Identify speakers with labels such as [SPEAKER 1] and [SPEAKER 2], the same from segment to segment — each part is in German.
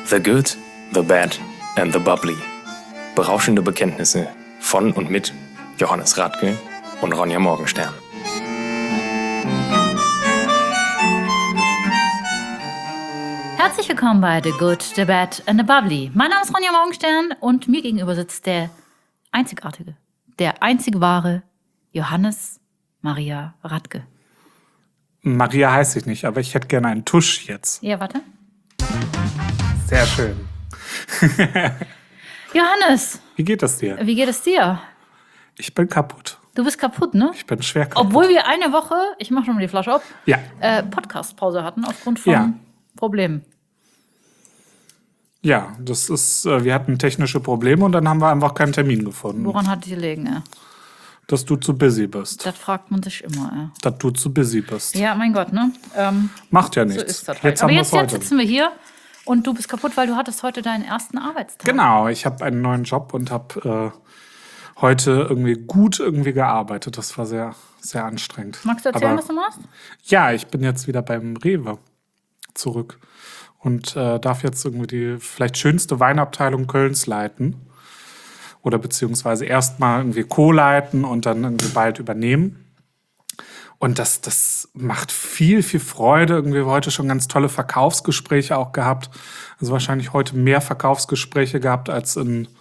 [SPEAKER 1] The Good, The Bad and The Bubbly. Berauschende Bekenntnisse von und mit Johannes Radke und Ronja Morgenstern.
[SPEAKER 2] Herzlich willkommen bei The Good, The Bad and The Bubbly. Mein Name ist Ronja Morgenstern und mir gegenüber sitzt der einzigartige, der einzig wahre Johannes Maria Radke.
[SPEAKER 3] Maria heiße ich nicht, aber ich hätte gerne einen Tusch jetzt.
[SPEAKER 2] Ja, warte.
[SPEAKER 3] Sehr schön.
[SPEAKER 2] Johannes,
[SPEAKER 3] Wie geht es dir?
[SPEAKER 2] wie geht es dir?
[SPEAKER 3] Ich bin kaputt.
[SPEAKER 2] Du bist kaputt, ne?
[SPEAKER 3] Ich bin schwer kaputt.
[SPEAKER 2] Obwohl wir eine Woche, ich mache schon mal die Flasche auf,
[SPEAKER 3] Ja.
[SPEAKER 2] Podcast-Pause hatten aufgrund von
[SPEAKER 3] Ja.
[SPEAKER 2] Problemen.
[SPEAKER 3] Ja, das ist, wir hatten technische Probleme und dann haben wir einfach keinen Termin gefunden.
[SPEAKER 2] Woran hat die gelegen, ey?
[SPEAKER 3] Dass du zu busy bist.
[SPEAKER 2] Das fragt man sich immer, ey.
[SPEAKER 3] Dass du zu busy bist.
[SPEAKER 2] Ja, mein Gott, ne?
[SPEAKER 3] Macht ja
[SPEAKER 2] So
[SPEAKER 3] nichts.
[SPEAKER 2] ist das halt.
[SPEAKER 3] Jetzt
[SPEAKER 2] Aber
[SPEAKER 3] haben wir
[SPEAKER 2] jetzt
[SPEAKER 3] es heute.
[SPEAKER 2] sitzen wir hier und du bist kaputt, weil du hattest heute deinen ersten Arbeitstag.
[SPEAKER 3] Genau, ich habe einen neuen Job und habe heute gut gearbeitet. Das war sehr, sehr anstrengend.
[SPEAKER 2] Magst du erzählen,
[SPEAKER 3] Aber
[SPEAKER 2] was du machst?
[SPEAKER 3] ja, ich bin jetzt wieder beim Rewe zurück und darf jetzt irgendwie die vielleicht schönste Weinabteilung Kölns leiten. Oder beziehungsweise erstmal irgendwie co-leiten und dann irgendwie bald übernehmen. Und das macht viel, viel Freude. Irgendwie heute schon ganz tolle Verkaufsgespräche auch gehabt. Also wahrscheinlich heute mehr Verkaufsgespräche gehabt als in,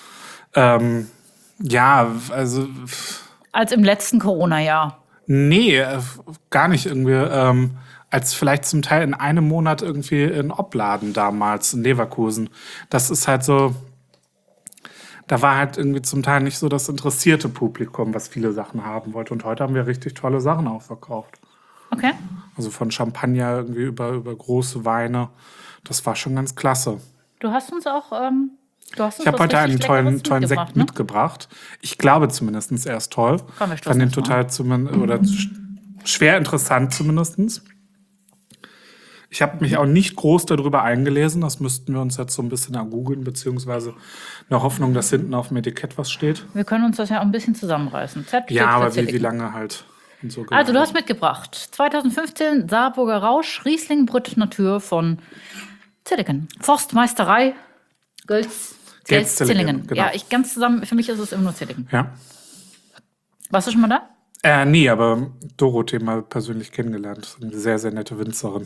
[SPEAKER 2] Als im letzten Corona-Jahr.
[SPEAKER 3] nee, gar nicht irgendwie, als vielleicht zum Teil in einem Monat irgendwie in Opladen damals in Leverkusen. Das ist halt so, da war halt irgendwie zum Teil nicht so das interessierte Publikum, was viele Sachen haben wollte. Und heute haben wir richtig tolle Sachen auch verkauft.
[SPEAKER 2] Okay.
[SPEAKER 3] Also von Champagner irgendwie über große Weine. Das war schon ganz klasse.
[SPEAKER 2] Du hast uns auch,
[SPEAKER 3] Ich habe heute einen tollen Sekt
[SPEAKER 2] ne?
[SPEAKER 3] mitgebracht. Ich glaube zumindest, er ist toll.
[SPEAKER 2] Komm, wir
[SPEAKER 3] Ich fand
[SPEAKER 2] stoßen
[SPEAKER 3] den
[SPEAKER 2] jetzt mal
[SPEAKER 3] total schwer interessant zumindest. Ich habe mich auch nicht groß darüber eingelesen. Das müssten wir uns jetzt so ein bisschen ergoogeln, beziehungsweise in der Hoffnung, dass hinten auf dem Etikett was steht.
[SPEAKER 2] Wir können uns das ja auch ein bisschen zusammenreißen. Z steht
[SPEAKER 3] Ja,
[SPEAKER 2] für
[SPEAKER 3] aber wie
[SPEAKER 2] Zilliken.
[SPEAKER 3] lange halt. Und so
[SPEAKER 2] Also, du
[SPEAKER 3] genau.
[SPEAKER 2] hast mitgebracht 2015 Saarburger Rausch, Riesling Brütt Natur von Zilliken. Forstmeisterei, Gels Zillingen.
[SPEAKER 3] genau.
[SPEAKER 2] Ja, ganz zusammen, für mich ist es immer nur Zilliken.
[SPEAKER 3] Ja.
[SPEAKER 2] Warst du schon mal da?
[SPEAKER 3] Nee, aber Dorothee mal persönlich kennengelernt. Das ist eine sehr, sehr nette Winzerin.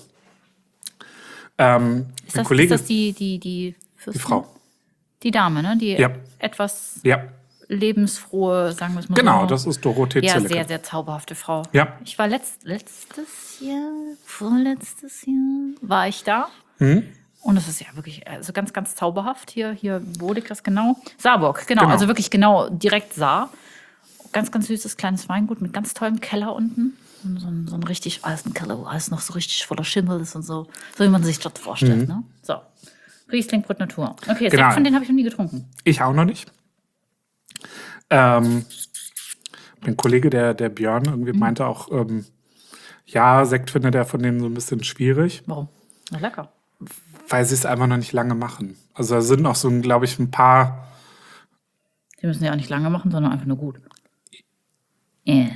[SPEAKER 2] Ist das,
[SPEAKER 3] Kollege,
[SPEAKER 2] ist das die Fürstin?
[SPEAKER 3] die Frau.
[SPEAKER 2] Die Dame, ne? Die
[SPEAKER 3] Ja.
[SPEAKER 2] etwas
[SPEAKER 3] Ja,
[SPEAKER 2] lebensfrohe, sagen wir es mal so.
[SPEAKER 3] genau, das ist Dorothee
[SPEAKER 2] Ja,
[SPEAKER 3] Zilliken.
[SPEAKER 2] sehr, sehr zauberhafte Frau.
[SPEAKER 3] Ja.
[SPEAKER 2] Ich war vorletztes Jahr, war ich da.
[SPEAKER 3] Mhm.
[SPEAKER 2] Und es ist ja wirklich also ganz, ganz zauberhaft. Hier, wo liegt das genau? Saarburg, genau.
[SPEAKER 3] Genau.
[SPEAKER 2] Also wirklich genau direkt Saar. Ganz, ganz süßes kleines Weingut mit ganz tollem Keller unten. Und so ein richtig alten Keller, wo alles noch so richtig voller Schimmel ist und so. So wie man sich das vorstellt, ne? So. Riesling Brütt Natur. Okay,
[SPEAKER 3] Genau.
[SPEAKER 2] Sekt von denen habe ich noch nie getrunken.
[SPEAKER 3] Ich auch noch nicht. Mein Kollege, der Björn, irgendwie meinte auch, ja, Sekt findet er von denen so ein bisschen schwierig,
[SPEAKER 2] Warum? Na, lecker.
[SPEAKER 3] weil sie es einfach noch nicht lange machen. Also da sind noch so, glaube ich, ein paar.
[SPEAKER 2] Die müssen ja auch nicht lange machen, sondern einfach nur gut. Yeah.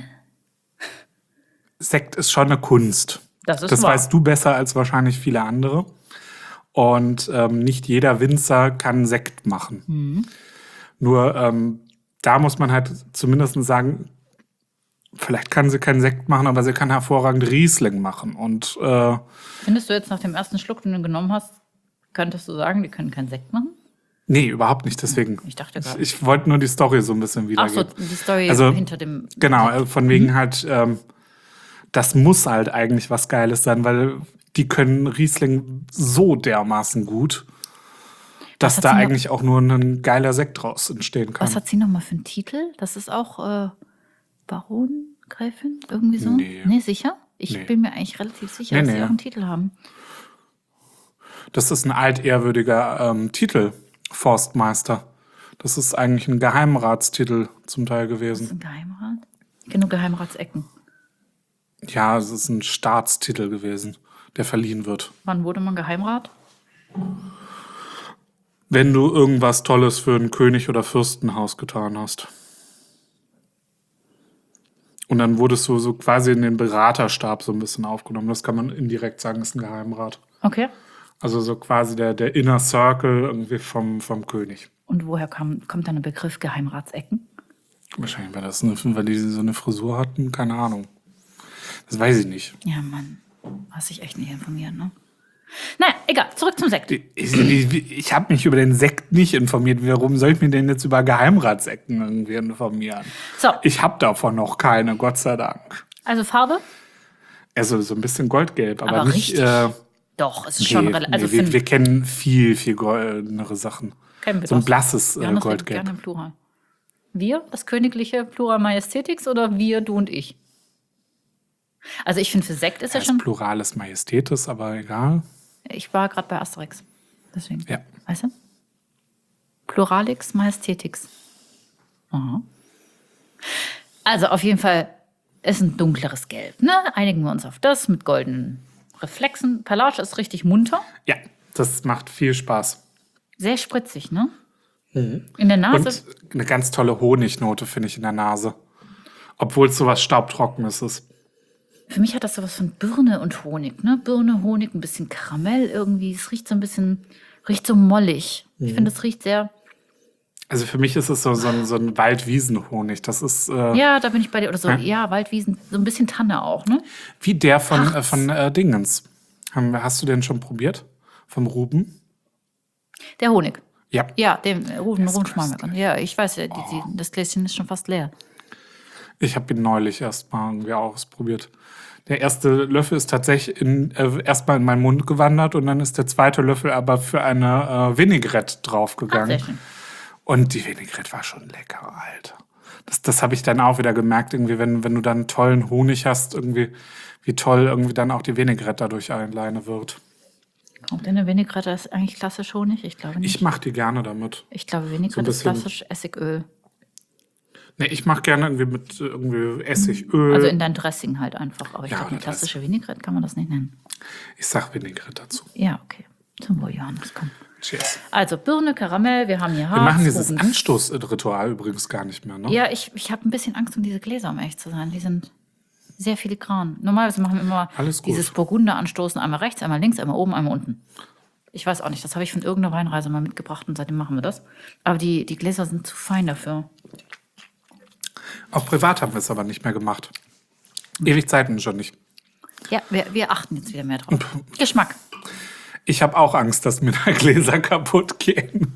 [SPEAKER 3] Sekt ist schon eine Kunst.
[SPEAKER 2] Das ist
[SPEAKER 3] Das
[SPEAKER 2] wahr.
[SPEAKER 3] weißt du besser als wahrscheinlich viele andere. Und nicht jeder Winzer kann Sekt machen.
[SPEAKER 2] Mhm.
[SPEAKER 3] Nur da muss man halt zumindest sagen, vielleicht kann sie keinen Sekt machen, aber sie kann hervorragend Riesling machen. Und
[SPEAKER 2] Findest du jetzt nach dem ersten Schluck, den du genommen hast, könntest du sagen, die können keinen Sekt machen?
[SPEAKER 3] nee, überhaupt nicht. Deswegen.
[SPEAKER 2] Ich dachte gerade.
[SPEAKER 3] Ich wollte nur die Story so ein bisschen
[SPEAKER 2] Ach so,
[SPEAKER 3] wiedergeben.
[SPEAKER 2] die Story
[SPEAKER 3] Also,
[SPEAKER 2] hinter dem.
[SPEAKER 3] Genau, von wegen halt, das muss halt eigentlich was Geiles sein, weil die können Riesling so dermaßen gut, dass
[SPEAKER 2] hat
[SPEAKER 3] da
[SPEAKER 2] sie noch-
[SPEAKER 3] eigentlich auch nur ein geiler Sekt draus entstehen kann.
[SPEAKER 2] Was hat sie nochmal für einen Titel? Das ist auch Baron, Gräfin? Irgendwie so?
[SPEAKER 3] Nee.
[SPEAKER 2] Nee, sicher? Ich
[SPEAKER 3] Nee.
[SPEAKER 2] bin mir eigentlich relativ sicher,
[SPEAKER 3] Nee,
[SPEAKER 2] dass
[SPEAKER 3] nee.
[SPEAKER 2] sie auch einen Titel haben.
[SPEAKER 3] Das ist ein altehrwürdiger Titel, Forstmeister. Das ist eigentlich ein Geheimratstitel zum Teil
[SPEAKER 2] Das ist
[SPEAKER 3] gewesen.
[SPEAKER 2] ein Geheimrat? Ich kenne nur Geheimratsecken.
[SPEAKER 3] Ja, es ist ein Staatstitel gewesen, der verliehen wird.
[SPEAKER 2] Wann wurde man Geheimrat?
[SPEAKER 3] Wenn du irgendwas Tolles für ein König- oder Fürstenhaus getan hast. Und dann wurdest du so quasi in den Beraterstab so ein bisschen aufgenommen. Das kann man indirekt sagen, ist ein Geheimrat.
[SPEAKER 2] Okay.
[SPEAKER 3] Also so quasi der Inner Circle irgendwie vom König.
[SPEAKER 2] Und woher kommt dann der Begriff Geheimratsecken?
[SPEAKER 3] Wahrscheinlich war das, weil die so eine Frisur hatten, keine Ahnung. Das weiß ich nicht.
[SPEAKER 2] Ja, Mann, hast dich echt nicht informiert, ne? Naja, egal, zurück zum Sekt.
[SPEAKER 3] Ich habe mich über den Sekt nicht informiert. Warum soll ich mich denn jetzt über Geheimratsecken irgendwie informieren?
[SPEAKER 2] So.
[SPEAKER 3] Ich habe davon noch keine, Gott sei Dank.
[SPEAKER 2] Also Farbe?
[SPEAKER 3] Also so ein bisschen goldgelb, aber nicht.
[SPEAKER 2] richtig. Doch, es ist schon relativ. Also
[SPEAKER 3] wir kennen viel goldenere Sachen.
[SPEAKER 2] kennen wir
[SPEAKER 3] So ein
[SPEAKER 2] das.
[SPEAKER 3] blasses
[SPEAKER 2] Johannes redet
[SPEAKER 3] Goldgelb.
[SPEAKER 2] gerne im Plural. Wir, das königliche Plural Majestätix oder wir, du und ich? Also ich finde, für Sekt ist ja
[SPEAKER 3] Das
[SPEAKER 2] schon.
[SPEAKER 3] Plurales Majestätis, aber egal.
[SPEAKER 2] Ich war gerade bei Asterix. Deswegen.
[SPEAKER 3] Ja.
[SPEAKER 2] Weißt du? Pluralix Majestätix. Aha. Also auf jeden Fall ist ein dunkleres Gelb. Ne? Einigen wir uns auf das mit goldenen Reflexen. Perlage ist richtig munter.
[SPEAKER 3] Ja, das macht viel Spaß.
[SPEAKER 2] Sehr spritzig, ne? In der Nase.
[SPEAKER 3] Und eine ganz tolle Honignote, finde ich, in der Nase. Obwohl es sowas Staubtrockenes ist.
[SPEAKER 2] Für mich hat das sowas von Birne und Honig, ne? Birne, Honig, ein bisschen Karamell irgendwie. Es riecht so ein bisschen, riecht so mollig. Ich finde, es riecht sehr.
[SPEAKER 3] Also für mich ist es so ein Waldwiesenhonig. Das ist
[SPEAKER 2] Ja, da bin ich bei dir. Oder so,
[SPEAKER 3] Ja.
[SPEAKER 2] ja, Waldwiesen, so ein bisschen Tanne auch, ne?
[SPEAKER 3] wie der von
[SPEAKER 2] Harz.
[SPEAKER 3] Dingens. Hast du den schon probiert? Vom Ruben?
[SPEAKER 2] Der Honig.
[SPEAKER 3] Ja.
[SPEAKER 2] Ja, den Ruben Schmalmecker. Ja, ich weiß ja, das Gläschen ist schon fast leer.
[SPEAKER 3] Ich habe ihn neulich erst mal irgendwie ausprobiert. Der erste Löffel ist tatsächlich erstmal in meinen Mund gewandert und dann ist der zweite Löffel aber für eine Vinaigrette
[SPEAKER 2] Ach,
[SPEAKER 3] draufgegangen.
[SPEAKER 2] sehr schön.
[SPEAKER 3] Und die Vinaigrette war schon lecker, Alter. Das habe ich dann auch wieder gemerkt, irgendwie, wenn du dann einen tollen Honig hast, irgendwie, wie toll irgendwie dann auch die Vinaigrette dadurch alleine wird.
[SPEAKER 2] Kommt in der Vinaigrette ist eigentlich klassisch Honig? Ich glaube nicht.
[SPEAKER 3] Ich mache die gerne damit.
[SPEAKER 2] Ich glaube, Vinaigrette
[SPEAKER 3] so ein
[SPEAKER 2] ist
[SPEAKER 3] bisschen-
[SPEAKER 2] klassisch Essigöl.
[SPEAKER 3] Nee, ich mache gerne irgendwie mit irgendwie Essigöl.
[SPEAKER 2] Also in dein Dressing halt einfach. Aber ich
[SPEAKER 3] Ja,
[SPEAKER 2] glaube, eine
[SPEAKER 3] oder
[SPEAKER 2] klassische Vinaigrette kann man das nicht nennen.
[SPEAKER 3] Ich sag Vinaigrette dazu.
[SPEAKER 2] Ja, okay. Zum Wohl, Johannes, komm.
[SPEAKER 3] Cheers.
[SPEAKER 2] Also Birne, Karamell, wir haben hier Harz.
[SPEAKER 3] Wir machen dieses
[SPEAKER 2] Ruben.
[SPEAKER 3] Anstoßritual übrigens gar nicht mehr, ne?
[SPEAKER 2] Ja, ich habe ein bisschen Angst um diese Gläser, um ehrlich zu sein. Die sind sehr filigran. Normalerweise machen wir immer
[SPEAKER 3] Alles gut.
[SPEAKER 2] dieses Burgunder-Anstoßen. Einmal rechts, einmal links, einmal oben, einmal unten. Ich weiß auch nicht, das habe ich von irgendeiner Weinreise mal mitgebracht und seitdem machen wir das. Aber die Gläser sind zu fein dafür.
[SPEAKER 3] Auch privat haben wir es aber nicht mehr gemacht. Ewig Zeiten schon nicht.
[SPEAKER 2] Ja, wir achten jetzt wieder mehr drauf. Geschmack.
[SPEAKER 3] Ich habe auch Angst, dass mir da Gläser kaputt gehen.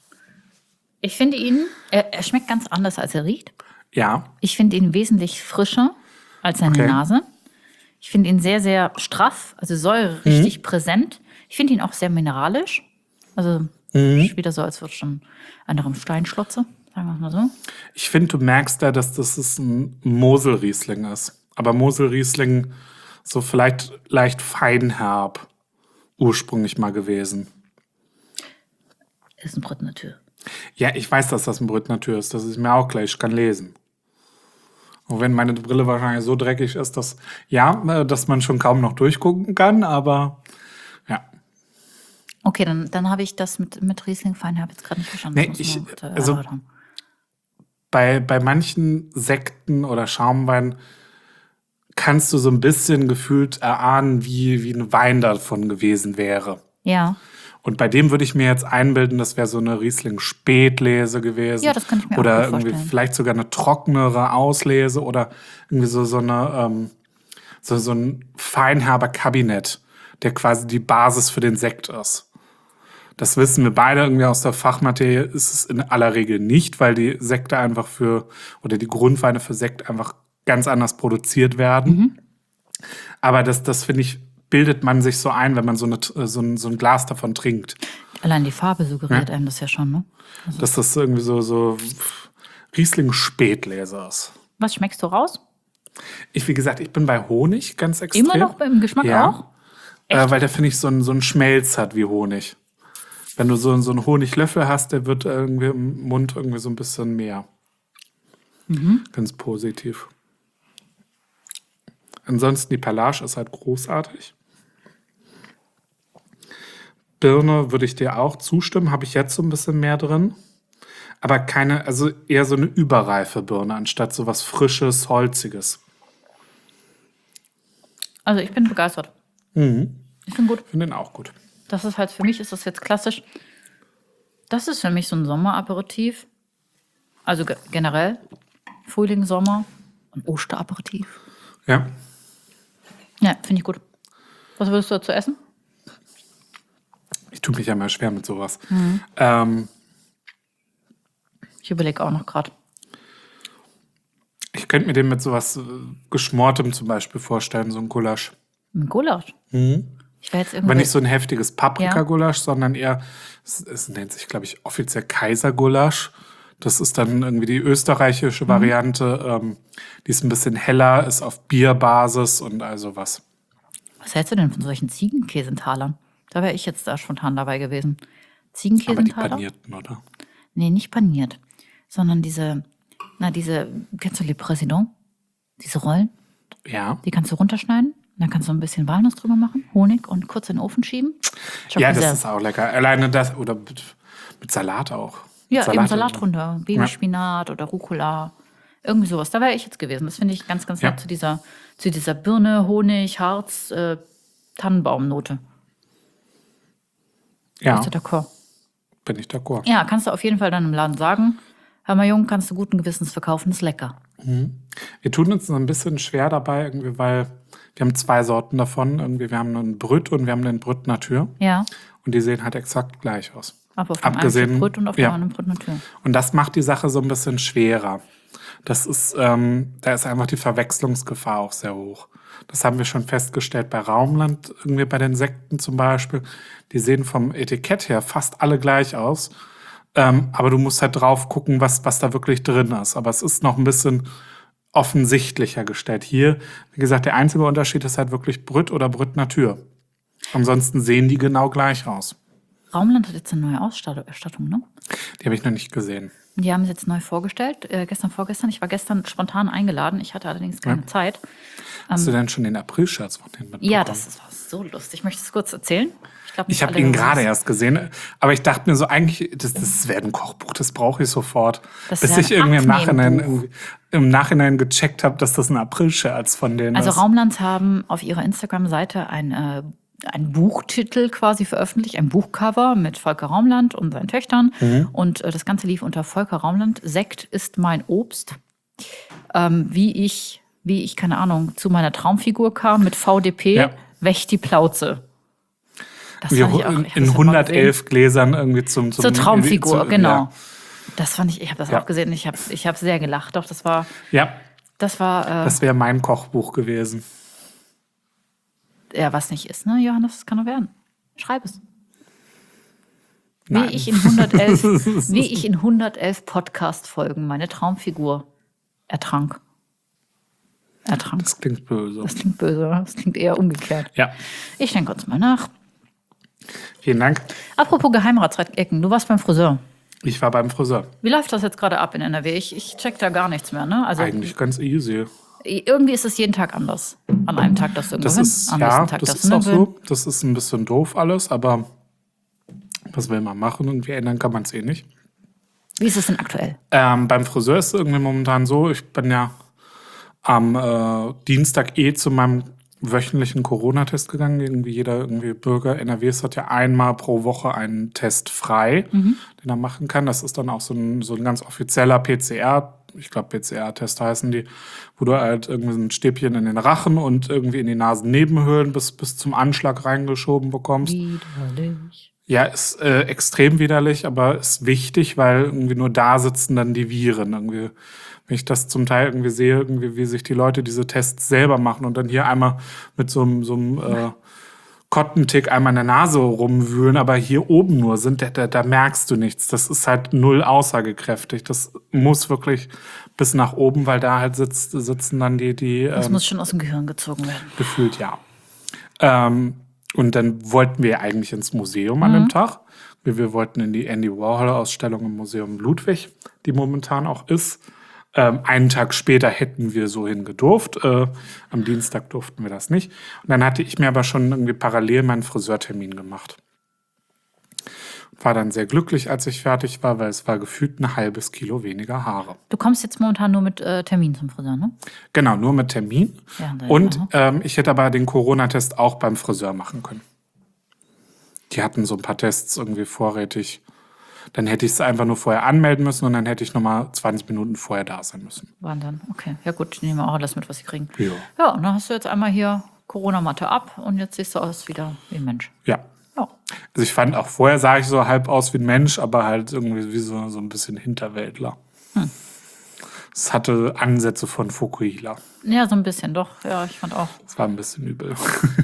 [SPEAKER 2] Ich finde ihn, er schmeckt ganz anders, als er riecht.
[SPEAKER 3] Ja,
[SPEAKER 2] Ich finde ihn wesentlich frischer als seine
[SPEAKER 3] Okay.
[SPEAKER 2] Nase. Ich finde ihn sehr, sehr straff, also Säure richtig präsent. Ich finde ihn auch sehr mineralisch. Also ist wieder so, als würde schon einer im Stein schlotze, sagen wir es mal so.
[SPEAKER 3] ich finde, du merkst da, dass das ein Mosel-Riesling ist. Aber Mosel-Riesling so vielleicht leicht feinherb ursprünglich mal gewesen.
[SPEAKER 2] Ist ein Brut Natur.
[SPEAKER 3] Ja, ich weiß, dass das ein Brut Natur ist. Das ist mir auch gleich. Ich kann lesen. Auch wenn meine Brille wahrscheinlich so dreckig ist, dass man schon kaum noch durchgucken kann, aber ja.
[SPEAKER 2] Okay, dann habe ich das mit Riesling Feinherb jetzt gerade nicht verstanden.
[SPEAKER 3] Nee,
[SPEAKER 2] Das muss man bitte
[SPEAKER 3] also-
[SPEAKER 2] erläutern.
[SPEAKER 3] Bei manchen Sekten oder Schaumwein kannst du so ein bisschen gefühlt erahnen, wie ein Wein davon gewesen wäre.
[SPEAKER 2] Ja.
[SPEAKER 3] Und bei dem würde ich mir jetzt einbilden, das wäre so eine Riesling-Spätlese gewesen.
[SPEAKER 2] Ja, das kann ich mir auch
[SPEAKER 3] oder
[SPEAKER 2] gut
[SPEAKER 3] irgendwie
[SPEAKER 2] vorstellen.
[SPEAKER 3] vielleicht sogar eine trockenere Auslese oder irgendwie so ein feinherber Kabinett, der quasi die Basis für den Sekt ist. Das wissen wir beide irgendwie aus der Fachmaterie, ist es in aller Regel nicht, weil die Sekte einfach oder die Grundweine für Sekt einfach ganz anders produziert werden. Aber das finde ich, bildet man sich so ein, wenn man so ein Glas davon trinkt.
[SPEAKER 2] Allein die Farbe suggeriert einem das ja schon, ne?
[SPEAKER 3] Dass das irgendwie so Riesling-Spätlese ist.
[SPEAKER 2] Was schmeckst du raus?
[SPEAKER 3] Wie gesagt, ich bin bei Honig ganz extrem.
[SPEAKER 2] Immer noch beim Geschmack
[SPEAKER 3] Ja.
[SPEAKER 2] auch?
[SPEAKER 3] Weil der, finde ich, so einen Schmelz hat wie Honig. Wenn du so einen Honiglöffel hast, der wird irgendwie im Mund irgendwie so ein bisschen mehr. Ganz positiv. Ansonsten die Perlage ist halt großartig. Birne würde ich dir auch zustimmen, habe ich jetzt so ein bisschen mehr drin. Aber also eher so eine überreife Birne, anstatt so was Frisches, Holziges.
[SPEAKER 2] Also ich bin begeistert. Ich finde gut.
[SPEAKER 3] Finde den auch gut.
[SPEAKER 2] Das ist halt, für mich ist das jetzt klassisch. Das ist für mich so ein Sommeraperitif. Also generell Frühling, Sommer und Osteraperitif.
[SPEAKER 3] Ja.
[SPEAKER 2] Ja, finde ich gut. Was würdest du dazu essen?
[SPEAKER 3] Ich tue mich ja mal schwer mit sowas.
[SPEAKER 2] Ich überlege auch noch gerade.
[SPEAKER 3] Ich könnte mir den mit sowas Geschmortem zum Beispiel vorstellen, so ein Gulasch.
[SPEAKER 2] Ein Gulasch. Ich wäre jetzt
[SPEAKER 3] Aber
[SPEAKER 2] irgendwie.
[SPEAKER 3] nicht so ein heftiges Paprikagulasch, sondern eher, es nennt sich, glaube ich, offiziell Kaisergulasch. Das ist dann irgendwie die österreichische Variante. Die ist ein bisschen heller, ist auf Bierbasis und all sowas.
[SPEAKER 2] Was hältst du denn von solchen Ziegenkäsentalern? Da wäre ich jetzt da spontan dabei gewesen.
[SPEAKER 3] Aber die
[SPEAKER 2] Ziegenkäsentaler?
[SPEAKER 3] panierten, oder?
[SPEAKER 2] Nee, nicht paniert. Sondern diese, kennst du Le Président? Diese Rollen?
[SPEAKER 3] Ja.
[SPEAKER 2] Die kannst du runterschneiden. Dann kannst du ein bisschen Walnuss drüber machen, Honig und kurz in den Ofen schieben.
[SPEAKER 3] Ja, das ist auch lecker. Alleine das oder mit Salat auch.
[SPEAKER 2] Ja,
[SPEAKER 3] Salat
[SPEAKER 2] eben Salat runter. Babyspinat oder Rucola. Irgendwie sowas. Da wäre ich jetzt gewesen. Das finde ich ganz, ganz nett zu dieser Birne, Honig, Harz, Tannenbaumnote.
[SPEAKER 3] Ja,
[SPEAKER 2] Bist du d'accord?
[SPEAKER 3] bin ich d'accord.
[SPEAKER 2] Ja, kannst du auf jeden Fall dann im Laden sagen. Hör mal, Jung, kannst du guten Gewissens verkaufen, ist lecker.
[SPEAKER 3] Wir tun uns so ein bisschen schwer dabei, irgendwie, weil wir haben 2 Sorten davon. Irgendwie, wir haben einen Brüt und wir haben den Brüt Natur.
[SPEAKER 2] Ja,
[SPEAKER 3] Und die sehen halt exakt gleich aus.
[SPEAKER 2] aber auf dem einen steht Brüt und auf dem anderen Brüt Natur.
[SPEAKER 3] Und das macht die Sache so ein bisschen schwerer. Das ist, da ist einfach die Verwechslungsgefahr auch sehr hoch. Das haben wir schon festgestellt bei Raumland, irgendwie bei den Sekten zum Beispiel. Die sehen vom Etikett her fast alle gleich aus. Aber du musst halt drauf gucken, was da wirklich drin ist. Aber es ist noch ein bisschen offensichtlicher gestellt. Hier, wie gesagt, der einzige Unterschied ist halt wirklich Brüt oder Brüt Natur. Ansonsten sehen die genau gleich aus.
[SPEAKER 2] Raumland hat jetzt eine neue Ausstattung, ne?
[SPEAKER 3] Die habe ich noch nicht gesehen.
[SPEAKER 2] Die haben es jetzt neu vorgestellt, vorgestern. Ich war gestern spontan eingeladen. Ich hatte allerdings keine Zeit.
[SPEAKER 3] Hast du denn schon den April-Scherz von denen mitbekommen?
[SPEAKER 2] Ja, das war so lustig. Möchtest du es kurz erzählen?
[SPEAKER 3] Ich habe ihn gerade erst gesehen, aber ich dachte mir so, eigentlich, das wäre ein Kochbuch, das brauche ich sofort.
[SPEAKER 2] Das
[SPEAKER 3] Bis
[SPEAKER 2] ist ja
[SPEAKER 3] ich
[SPEAKER 2] ein
[SPEAKER 3] irgendwie im Nachhinein gecheckt habe, dass das ein April-Scherz von denen
[SPEAKER 2] Also
[SPEAKER 3] ist.
[SPEAKER 2] Raumlands haben auf ihrer Instagram-Seite ein Buchtitel quasi veröffentlicht, ein Buchcover mit Volker Raumland und seinen Töchtern. Und das Ganze lief unter Volker Raumland. Sekt ist mein Obst. Wie ich, keine Ahnung, zu meiner Traumfigur kam mit VDP, Wächt die Plauze. Das
[SPEAKER 3] Wir
[SPEAKER 2] fand ich auch, ich hab
[SPEAKER 3] in
[SPEAKER 2] das heute mal
[SPEAKER 3] 111 Gläsern irgendwie zum
[SPEAKER 2] zur Traumfigur, genau.
[SPEAKER 3] Ja.
[SPEAKER 2] Das fand ich habe das auch gesehen. Ich habe sehr gelacht. Doch, das war.
[SPEAKER 3] Ja,
[SPEAKER 2] Das war.
[SPEAKER 3] das wäre mein Kochbuch gewesen.
[SPEAKER 2] Ja, was nicht ist, ne, Johannes, das kann nur werden. Schreib es.
[SPEAKER 3] Nein.
[SPEAKER 2] Wie ich in 111 Podcast-Folgen meine Traumfigur ertrank.
[SPEAKER 3] Das klingt böse.
[SPEAKER 2] Das klingt böse, das klingt eher umgekehrt.
[SPEAKER 3] Ja,
[SPEAKER 2] Ich denke uns mal nach.
[SPEAKER 3] vielen Dank.
[SPEAKER 2] Apropos Geheimratsecken, du warst beim Friseur.
[SPEAKER 3] Ich war beim Friseur.
[SPEAKER 2] Wie läuft das jetzt gerade ab in NRW? Ich check da gar nichts mehr, ne? Also
[SPEAKER 3] Eigentlich ganz easy.
[SPEAKER 2] irgendwie ist es jeden Tag anders. An einem Tag darfst du irgendwo
[SPEAKER 3] Das
[SPEAKER 2] hin,
[SPEAKER 3] ist,
[SPEAKER 2] am
[SPEAKER 3] ja,
[SPEAKER 2] nächsten Tag
[SPEAKER 3] das
[SPEAKER 2] darfst
[SPEAKER 3] ist
[SPEAKER 2] du
[SPEAKER 3] auch
[SPEAKER 2] nirgendwo hin.
[SPEAKER 3] so. Das ist ein bisschen doof alles, aber was will man machen? Irgendwie ändern kann man es eh nicht.
[SPEAKER 2] Wie ist es denn aktuell?
[SPEAKER 3] Beim Friseur ist es irgendwie momentan so, ich bin ja am Dienstag zu meinem wöchentlichen Corona-Test gegangen. Jeder Bürger NRWs hat ja einmal pro Woche einen Test frei, den er machen kann. Das ist dann auch so ein ganz offizieller PCR. Ich glaube, PCR-Test heißen die, wo du halt irgendwie ein Stäbchen in den Rachen und irgendwie in die Nasennebenhöhlen bis zum Anschlag reingeschoben bekommst.
[SPEAKER 2] Widerlich.
[SPEAKER 3] Ja, ist extrem widerlich, aber ist wichtig, weil irgendwie nur da sitzen dann die Viren. Irgendwie, wenn ich das zum Teil irgendwie sehe, wie sich die Leute diese Tests selber machen und dann hier einmal mit so einem Kottentick einmal in der Nase rumwühlen, aber hier oben nur sind, da merkst du nichts. Das ist halt null aussagekräftig. Das muss wirklich bis nach oben, weil da halt sitzen dann die
[SPEAKER 2] Das muss schon aus dem Gehirn gezogen werden.
[SPEAKER 3] gefühlt, ja. Und dann wollten wir eigentlich ins Museum an dem Tag. Wir wollten in die Andy Warhol-Ausstellung im Museum Ludwig, die momentan auch ist. Einen Tag später hätten wir so hingedurft. Am Dienstag durften wir das nicht. Und dann hatte ich mir aber schon irgendwie parallel meinen Friseurtermin gemacht. War dann sehr glücklich, als ich fertig war, weil es war gefühlt ein halbes Kilo weniger Haare.
[SPEAKER 2] Du kommst jetzt momentan nur mit Termin zum Friseur, ne?
[SPEAKER 3] Genau, nur mit Termin.
[SPEAKER 2] Ja,
[SPEAKER 3] Und ich hätte aber den Corona-Test auch beim Friseur machen können. Die hatten so ein paar Tests irgendwie vorrätig. Dann hätte ich es einfach nur vorher anmelden müssen und dann hätte ich nochmal 20 Minuten vorher da sein müssen.
[SPEAKER 2] Wahnsinn. Okay, ja gut, nehmen wir auch alles mit, was sie kriegen.
[SPEAKER 3] Ja.
[SPEAKER 2] Ja, und dann hast du jetzt einmal hier Corona-Matte ab und jetzt siehst du aus wieder wie ein Mensch.
[SPEAKER 3] Ja.
[SPEAKER 2] Ja.
[SPEAKER 3] Also ich fand auch vorher sah ich so halb aus wie ein Mensch, aber halt irgendwie wie so ein bisschen Hinterwäldler. Es hatte Ansätze von Fukuhila.
[SPEAKER 2] Ja, so ein bisschen, doch. Ja, ich fand auch.
[SPEAKER 3] Es war ein bisschen übel.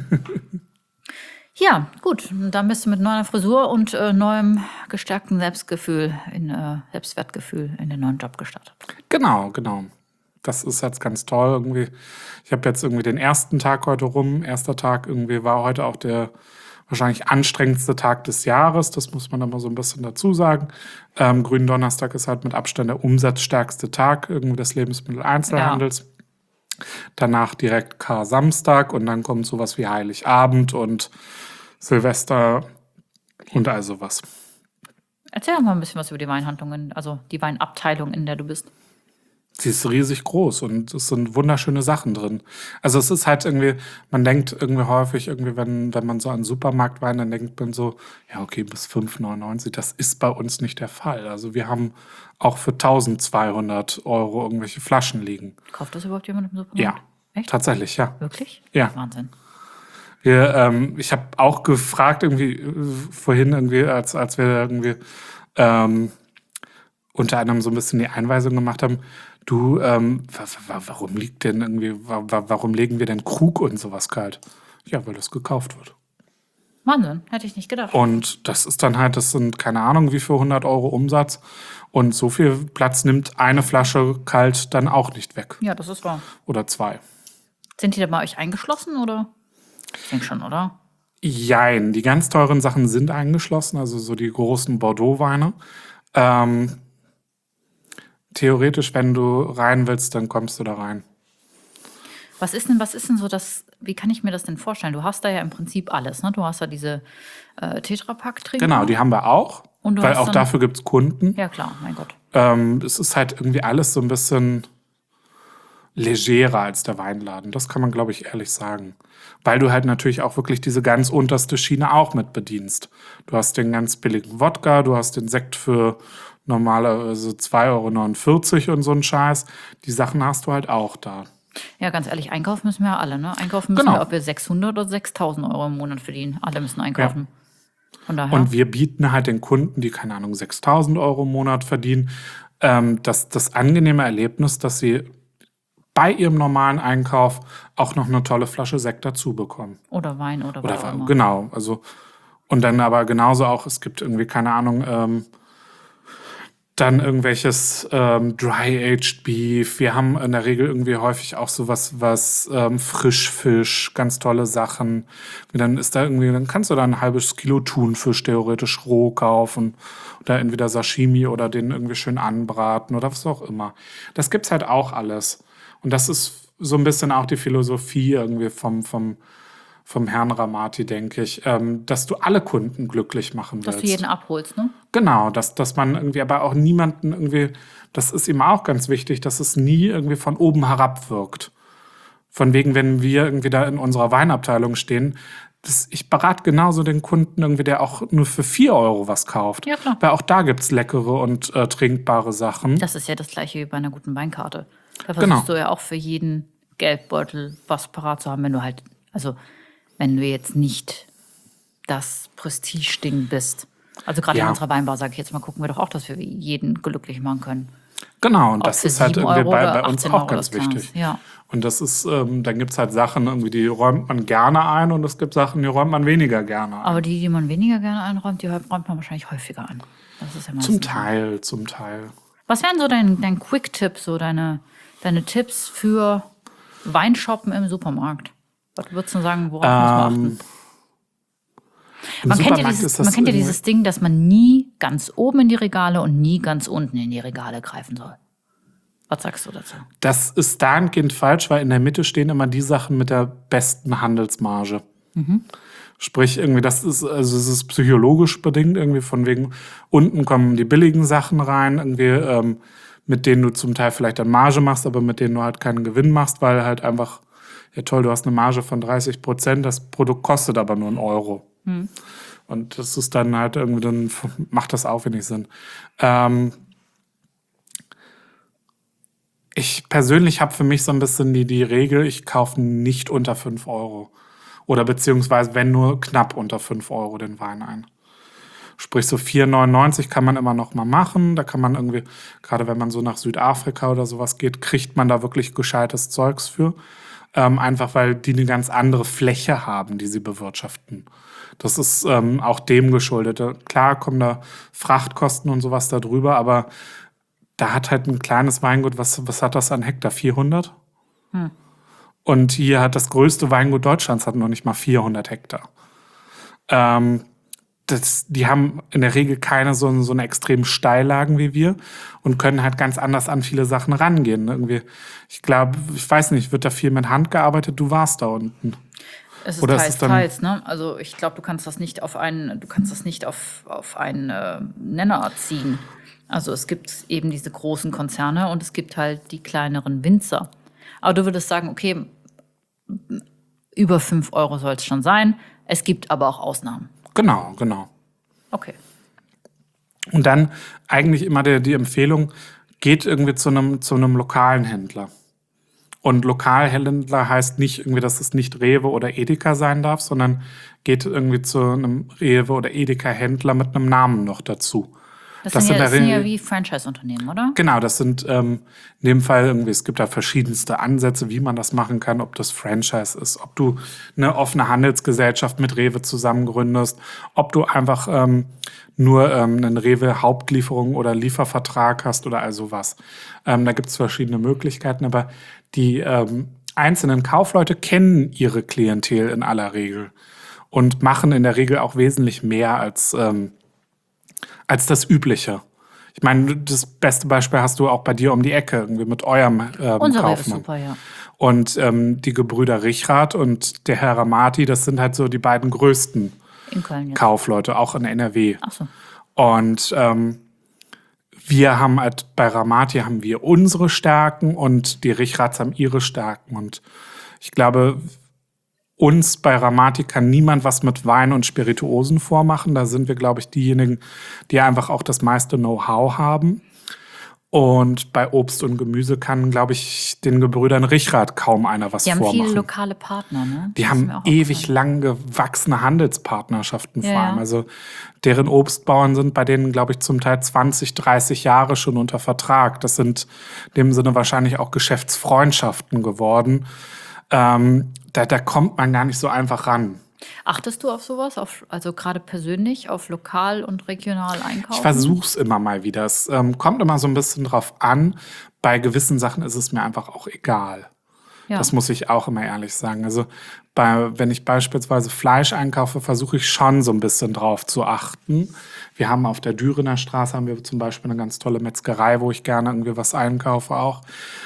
[SPEAKER 2] Ja, gut. Dann bist du mit neuer Frisur und neuem gestärkten Selbstwertgefühl in den neuen Job gestartet.
[SPEAKER 3] Genau. Das ist jetzt ganz toll irgendwie. Ich habe jetzt irgendwie den ersten Tag heute rum. Erster Tag irgendwie war heute auch der wahrscheinlich anstrengendste Tag des Jahres. Das muss man aber so ein bisschen dazu sagen. Gründonnerstag ist halt mit Abstand der umsatzstärkste Tag irgendwie des Lebensmitteleinzelhandels. Ja. Danach direkt Kar-Samstag und dann kommt sowas wie Heiligabend und Silvester und all sowas.
[SPEAKER 2] Erzähl doch mal ein bisschen was über die Weinhandlungen, also die Weinabteilung, in der du bist.
[SPEAKER 3] Sie ist riesig groß und es sind wunderschöne Sachen drin. Also es ist halt irgendwie, man denkt irgendwie häufig, irgendwie, wenn man so an Supermarktwein, dann denkt man so, ja okay, bis 5,99. Das ist bei uns nicht der Fall. Also wir haben auch für 1.200 € irgendwelche Flaschen liegen.
[SPEAKER 2] Kauft das überhaupt jemand im Supermarkt?
[SPEAKER 3] Ja,
[SPEAKER 2] echt?
[SPEAKER 3] Tatsächlich, ja.
[SPEAKER 2] Wirklich?
[SPEAKER 3] Ja.
[SPEAKER 2] Wahnsinn.
[SPEAKER 3] Ich habe auch gefragt irgendwie vorhin irgendwie, als wir irgendwie unter anderem so ein bisschen die Einweisung gemacht haben, du, warum legen wir denn Krug und sowas kalt? Ja, weil das gekauft wird.
[SPEAKER 2] Wahnsinn, hätte ich nicht gedacht.
[SPEAKER 3] Und das ist dann halt, das sind keine Ahnung wie viel 100 € Umsatz. Und so viel Platz nimmt eine Flasche kalt dann auch nicht weg.
[SPEAKER 2] Ja, das ist wahr.
[SPEAKER 3] Oder 2.
[SPEAKER 2] Sind die da bei euch eingeschlossen, oder? Ich denke schon, oder?
[SPEAKER 3] Jein, die ganz teuren Sachen sind eingeschlossen, also so die großen Bordeaux-Weine. Theoretisch, wenn du rein willst, dann kommst du da rein.
[SPEAKER 2] Was ist denn so das, wie kann ich mir das denn vorstellen? Du hast da ja im Prinzip alles, ne? Du hast da diese Tetrapack-Trinker.
[SPEAKER 3] Genau, die haben wir auch,
[SPEAKER 2] Und
[SPEAKER 3] weil auch dafür gibt es Kunden.
[SPEAKER 2] Ja klar, mein Gott.
[SPEAKER 3] Es ist halt irgendwie alles so ein bisschen legerer als der Weinladen. Das kann man, glaube ich, ehrlich sagen. Weil du halt natürlich auch wirklich diese ganz unterste Schiene auch mit bedienst. Du hast den ganz billigen Wodka, du hast den Sekt für normalerweise 2,49 € und so ein Scheiß. Die Sachen hast du halt auch da.
[SPEAKER 2] Ja, ganz ehrlich, einkaufen müssen wir ja alle, ne? Einkaufen müssen wir, ob wir 600 oder 6.000 € im Monat verdienen. Alle müssen einkaufen. Ja. Von daher.
[SPEAKER 3] Und wir bieten halt den Kunden, die, keine Ahnung, 6.000 € im Monat verdienen, das angenehme Erlebnis, dass sie bei ihrem normalen Einkauf auch noch eine tolle Flasche Sekt dazu bekommen.
[SPEAKER 2] Oder Wein oder was auch immer.
[SPEAKER 3] Genau, also und dann aber genauso auch, es gibt irgendwie, keine Ahnung, dann irgendwelches Dry-Aged Beef. Wir haben in der Regel irgendwie häufig auch sowas, was Frischfisch, ganz tolle Sachen. Dann ist da irgendwie, dann kannst du da ein halbes Kilo Thunfisch theoretisch roh kaufen. Oder entweder Sashimi oder den irgendwie schön anbraten oder was auch immer. Das gibt's halt auch alles. Und das ist so ein bisschen auch die Philosophie irgendwie vom Herrn Ramati, denke ich, dass du alle Kunden glücklich machen willst.
[SPEAKER 2] Dass du jeden abholst, ne?
[SPEAKER 3] Genau, dass man irgendwie aber auch niemanden irgendwie, das ist ihm auch ganz wichtig, dass es nie irgendwie von oben herab wirkt. Von wegen, wenn wir irgendwie da in unserer Weinabteilung stehen, ich berate genauso den Kunden irgendwie, der auch nur für 4 € was kauft.
[SPEAKER 2] Ja, klar.
[SPEAKER 3] Weil auch da gibt's leckere und trinkbare Sachen.
[SPEAKER 2] Das ist ja das Gleiche wie bei einer guten Weinkarte. Da versuchst du ja auch für jeden Geldbeutel was parat zu haben, wenn du halt, also wenn du jetzt nicht das Prestige-Ding bist. Also gerade in unserer Weinbar, sage ich jetzt mal, gucken wir doch auch, dass wir jeden glücklich machen können.
[SPEAKER 3] Genau, und
[SPEAKER 2] Ob
[SPEAKER 3] das
[SPEAKER 2] für
[SPEAKER 3] ist halt
[SPEAKER 2] 7
[SPEAKER 3] irgendwie
[SPEAKER 2] €
[SPEAKER 3] bei
[SPEAKER 2] oder
[SPEAKER 3] uns
[SPEAKER 2] 18
[SPEAKER 3] auch
[SPEAKER 2] €
[SPEAKER 3] ganz
[SPEAKER 2] das Glas.
[SPEAKER 3] wichtig.
[SPEAKER 2] Ja.
[SPEAKER 3] Und das ist, dann gibt's halt Sachen, irgendwie, die räumt man gerne ein und es gibt Sachen, die räumt man weniger gerne ein.
[SPEAKER 2] Aber die man weniger gerne einräumt, die räumt man wahrscheinlich häufiger an. Das ist ja meistens
[SPEAKER 3] Zum Teil.
[SPEAKER 2] Was wären so dein Quick-Tipp, so deine Tipps für Weinshoppen im Supermarkt? Was würdest du sagen, worauf muss man achten? Man kennt ja dieses Ding, dass man nie ganz oben in die Regale und nie ganz unten in die Regale greifen soll. Was sagst du dazu?
[SPEAKER 3] Das ist dahingehend falsch, weil in der Mitte stehen immer die Sachen mit der besten Handelsmarge. Sprich, irgendwie, es ist psychologisch bedingt, irgendwie von wegen, unten kommen die billigen Sachen rein, irgendwie, mit denen du zum Teil vielleicht dann Marge machst, aber mit denen du halt keinen Gewinn machst, weil halt einfach, ja toll, du hast eine Marge von 30%, das Produkt kostet aber nur 1 €. Und das ist dann halt irgendwie, dann macht das auch wenig Sinn. Ich persönlich habe für mich so ein bisschen die Regel, ich kaufe nicht unter 5 Euro. Oder beziehungsweise, wenn nur knapp unter 5 Euro den Wein ein. Sprich, so 4,99 kann man immer noch mal machen. Da kann man irgendwie, gerade wenn man so nach Südafrika oder sowas geht, kriegt man da wirklich gescheites Zeugs für. Einfach weil die eine ganz andere Fläche haben, die sie bewirtschaften. Das ist auch dem geschuldet. Klar kommen da Frachtkosten und sowas da drüber, aber da hat halt ein kleines Weingut, was hat das an Hektar? 400? Und hier hat das größte Weingut Deutschlands hat noch nicht mal 400 Hektar. Die haben in der Regel keine so eine extremen Steillagen wie wir und können halt ganz anders an viele Sachen rangehen. Irgendwie, ich glaube, ich weiß nicht, wird da viel mit Hand gearbeitet? Du warst da unten.
[SPEAKER 2] Es ist
[SPEAKER 3] Oder
[SPEAKER 2] teils,
[SPEAKER 3] ist es dann-
[SPEAKER 2] teils, ne? Also ich glaube, du kannst das nicht auf einen Nenner ziehen. Also es gibt eben diese großen Konzerne und es gibt halt die kleineren Winzer. Aber du würdest sagen, okay, über 5 Euro soll es schon sein. Es gibt aber auch Ausnahmen.
[SPEAKER 3] Genau.
[SPEAKER 2] Okay.
[SPEAKER 3] Und dann eigentlich immer die Empfehlung, geht irgendwie zu einem lokalen Händler. Und Lokalhändler heißt nicht irgendwie, dass es nicht Rewe oder Edeka sein darf, sondern geht irgendwie zu einem Rewe oder Edeka-Händler mit einem Namen noch dazu.
[SPEAKER 2] Das sind ja wie Franchise-Unternehmen, oder?
[SPEAKER 3] Genau, das sind in dem Fall irgendwie, es gibt da verschiedenste Ansätze, wie man das machen kann, ob das Franchise ist, ob du eine offene Handelsgesellschaft mit Rewe zusammengründest, ob du einfach nur einen Rewe-Hauptlieferung oder Liefervertrag hast oder all sowas. Da gibt es verschiedene Möglichkeiten, aber die einzelnen Kaufleute kennen ihre Klientel in aller Regel und machen in der Regel auch wesentlich mehr als das Übliche. Ich meine, das beste Beispiel hast du auch bei dir um die Ecke, irgendwie mit eurem
[SPEAKER 2] Unser Rewe ist
[SPEAKER 3] Kaufmann.
[SPEAKER 2] super, ja.
[SPEAKER 3] Und die Gebrüder Richrath und der Herr Ramati, das sind halt so die beiden größten
[SPEAKER 2] In Köln jetzt.
[SPEAKER 3] Kaufleute, auch in NRW.
[SPEAKER 2] Ach so.
[SPEAKER 3] Und wir haben halt, bei Ramati haben wir unsere Stärken und die Richraths haben ihre Stärken. Und ich glaube, uns bei Ramati kann niemand was mit Wein und Spirituosen vormachen. Da sind wir, glaube ich, diejenigen, die einfach auch das meiste Know-how haben. Und bei Obst und Gemüse kann, glaube ich, den Gebrüdern Richrath kaum einer was
[SPEAKER 2] Die haben
[SPEAKER 3] vormachen.
[SPEAKER 2] viele lokale Partner, ne?
[SPEAKER 3] Die
[SPEAKER 2] Das ist
[SPEAKER 3] haben
[SPEAKER 2] mir auch
[SPEAKER 3] ewig
[SPEAKER 2] aufgefallen.
[SPEAKER 3] lang gewachsene Handelspartnerschaften vor
[SPEAKER 2] Ja,
[SPEAKER 3] allem.
[SPEAKER 2] ja.
[SPEAKER 3] Also deren Obstbauern sind bei denen, glaube ich, zum Teil 20, 30 Jahre schon unter Vertrag. Das sind in dem Sinne wahrscheinlich auch Geschäftsfreundschaften geworden. Da kommt man gar nicht so einfach ran.
[SPEAKER 2] Achtest du auf sowas? Also gerade persönlich auf lokal und regional einkaufen?
[SPEAKER 3] Ich versuche es immer mal wieder. Es kommt immer so ein bisschen drauf an. Bei gewissen Sachen ist es mir einfach auch egal.
[SPEAKER 2] Ja.
[SPEAKER 3] Das muss ich auch immer ehrlich sagen. Also wenn ich beispielsweise Fleisch einkaufe, versuche ich schon so ein bisschen drauf zu achten. Wir haben auf der Dürener Straße haben wir zum Beispiel eine ganz tolle Metzgerei, wo ich gerne irgendwie was einkaufe auch.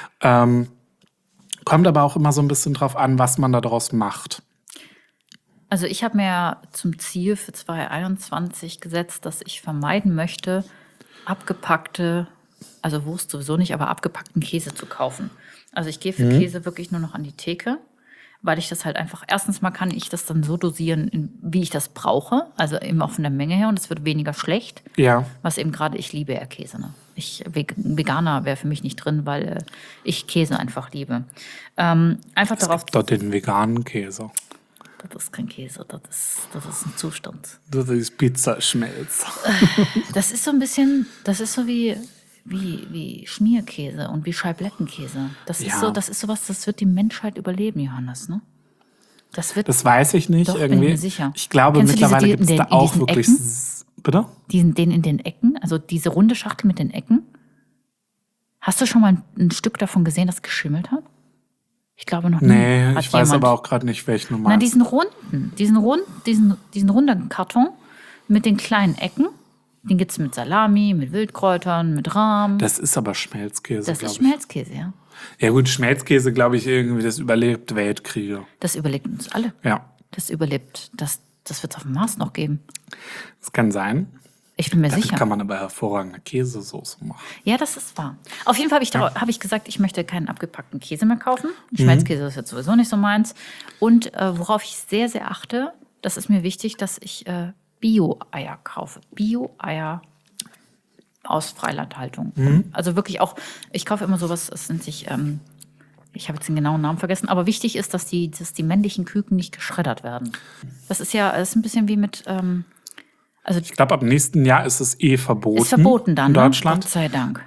[SPEAKER 3] Kommt aber auch immer so ein bisschen drauf an, was man daraus macht.
[SPEAKER 2] Also ich habe mir zum Ziel für 2021 gesetzt, dass ich vermeiden möchte, abgepackte, also Wurst sowieso nicht, aber abgepackten Käse zu kaufen. Also ich gehe für Käse wirklich nur noch an die Theke, weil ich das halt einfach, erstens mal kann ich das dann so dosieren, wie ich das brauche, also eben auch von der Menge her und es wird weniger schlecht.
[SPEAKER 3] Ja.
[SPEAKER 2] Was eben gerade, ich liebe ja Käse. Ne? Veganer wäre für mich nicht drin, weil ich Käse einfach liebe. Einfach
[SPEAKER 3] Es
[SPEAKER 2] darauf.
[SPEAKER 3] gibt dort den veganen Käse.
[SPEAKER 2] Das ist kein Käse, das ist ein Zustand.
[SPEAKER 3] Das ist Pizzaschmelz.
[SPEAKER 2] Das ist so ein bisschen, das ist so wie Schmierkäse und wie Scheiblettenkäse. Das
[SPEAKER 3] Ja.
[SPEAKER 2] ist sowas, das wird die Menschheit überleben, Johannes, ne? Das wird,
[SPEAKER 3] Das weiß ich nicht
[SPEAKER 2] Doch, bin
[SPEAKER 3] irgendwie.
[SPEAKER 2] ich mir sicher.
[SPEAKER 3] Ich glaube,
[SPEAKER 2] Kennst du diese,
[SPEAKER 3] mittlerweile
[SPEAKER 2] die
[SPEAKER 3] gibt es
[SPEAKER 2] in
[SPEAKER 3] da
[SPEAKER 2] den- in
[SPEAKER 3] auch
[SPEAKER 2] diesen
[SPEAKER 3] wirklich.
[SPEAKER 2] Ecken?
[SPEAKER 3] Bitte?
[SPEAKER 2] den in den Ecken, also diese runde Schachtel mit den Ecken. Hast du schon mal ein Stück davon gesehen, das geschimmelt hat? Ich glaube noch nie.
[SPEAKER 3] Nee,
[SPEAKER 2] Hat
[SPEAKER 3] ich weiß
[SPEAKER 2] jemand.
[SPEAKER 3] aber auch gerade nicht, welchen du
[SPEAKER 2] Na,
[SPEAKER 3] meinst.
[SPEAKER 2] diesen runden Karton mit den kleinen Ecken. Den gibt es mit Salami, mit Wildkräutern, mit Rahm.
[SPEAKER 3] Das ist aber Schmelzkäse,
[SPEAKER 2] Das
[SPEAKER 3] glaube
[SPEAKER 2] ist
[SPEAKER 3] ich.
[SPEAKER 2] Schmelzkäse, ja.
[SPEAKER 3] Ja gut, Schmelzkäse, glaube ich, irgendwie, das überlebt Weltkriege.
[SPEAKER 2] Das überlebt uns alle.
[SPEAKER 3] Ja,
[SPEAKER 2] Das überlebt, das wird es auf dem Mars noch geben.
[SPEAKER 3] das kann sein.
[SPEAKER 2] Ich bin mir
[SPEAKER 3] Damit
[SPEAKER 2] sicher.
[SPEAKER 3] kann man aber hervorragende Käsesoße machen.
[SPEAKER 2] Ja, das ist wahr. Auf jeden Fall habe ich gesagt, ich möchte keinen abgepackten Käse mehr kaufen. Schmelzkäse ist jetzt sowieso nicht so meins. Und worauf ich sehr, sehr achte, das ist mir wichtig, dass ich Bio-Eier kaufe. Bio-Eier aus Freilandhaltung. Also wirklich auch, ich kaufe immer sowas, es nennt sich, ich habe jetzt den genauen Namen vergessen, aber wichtig ist, dass die männlichen Küken nicht geschreddert werden. Das ist ein bisschen wie mit,
[SPEAKER 3] Ich glaube, ab nächsten Jahr ist es verboten.
[SPEAKER 2] ist verboten dann,
[SPEAKER 3] in
[SPEAKER 2] ne?
[SPEAKER 3] Deutschland.
[SPEAKER 2] Gott sei Dank.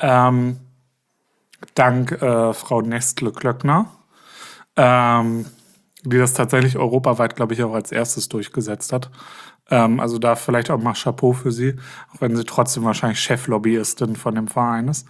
[SPEAKER 3] Dank Frau Nestle-Klöckner, die das tatsächlich europaweit, glaube ich, auch als erstes durchgesetzt hat. Also da vielleicht auch mal Chapeau für sie, auch wenn sie trotzdem wahrscheinlich Cheflobbyistin von dem Verein ist.